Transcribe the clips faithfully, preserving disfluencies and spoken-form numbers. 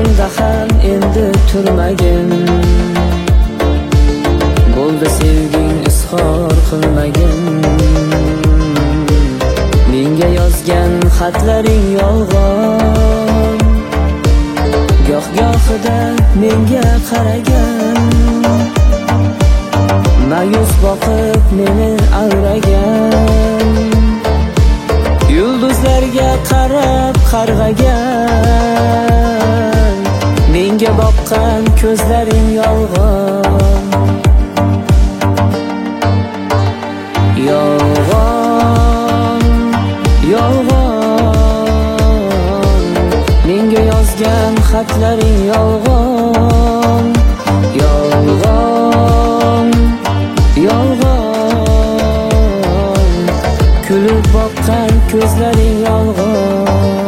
yonimda ham endi turmagin. Bo'ldi sevging izhor qilmagin. Menga yozgan xatlaring yolg'on. Goh-gohida menga qaragan, ma'yus boqib meni avragan. Yulduzlarga qarab qarg'agan, menga boqqan ko'zlaring yolg'on. Yolg'on, yolg'on, menga yozgan xatlaring yolg'on. Yolg'on, yolg'on, kulib boqqan ko'zlaring yolg'on.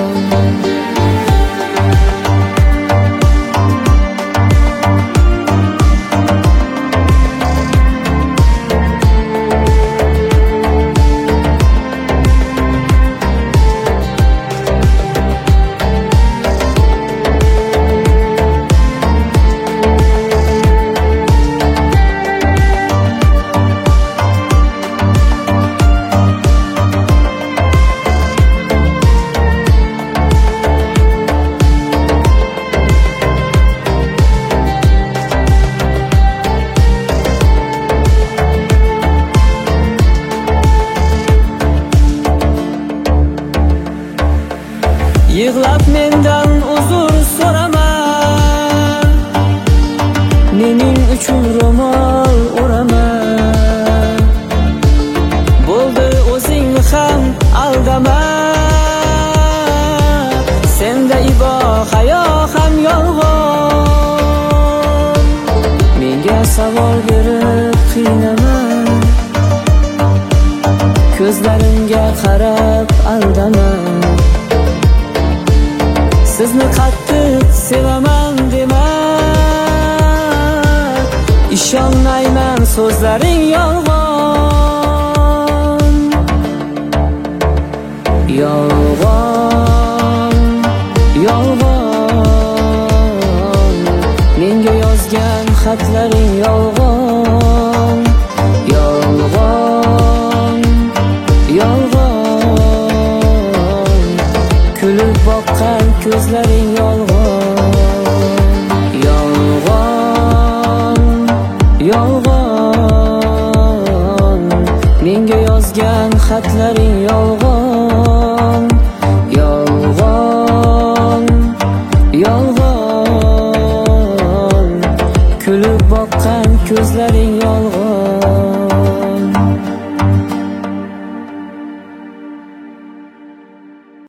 Yig'lab mendan uzr so'raman, mening uchun ro'mol o'raman. Bo'ldi o'zingni ham aldama, senda ibo hayo ham yolg'on. Menga savol berib qiynama, ko'zlarimga qarab aldama. Sizni qattiq sevaman dema, ishonmayman so'zlaring yolg'on. Yolg'on, yolg'on, menga yozgan xatlaring yolg'on. Yolg'on, yolg'on, kulib boqqan ko'zlaring yolg'on. Yolg'on, yolg'on, menga yozgan xatlaring yolg'on. Yolg'on, yolg'on, kulib boqqan ko'zlaring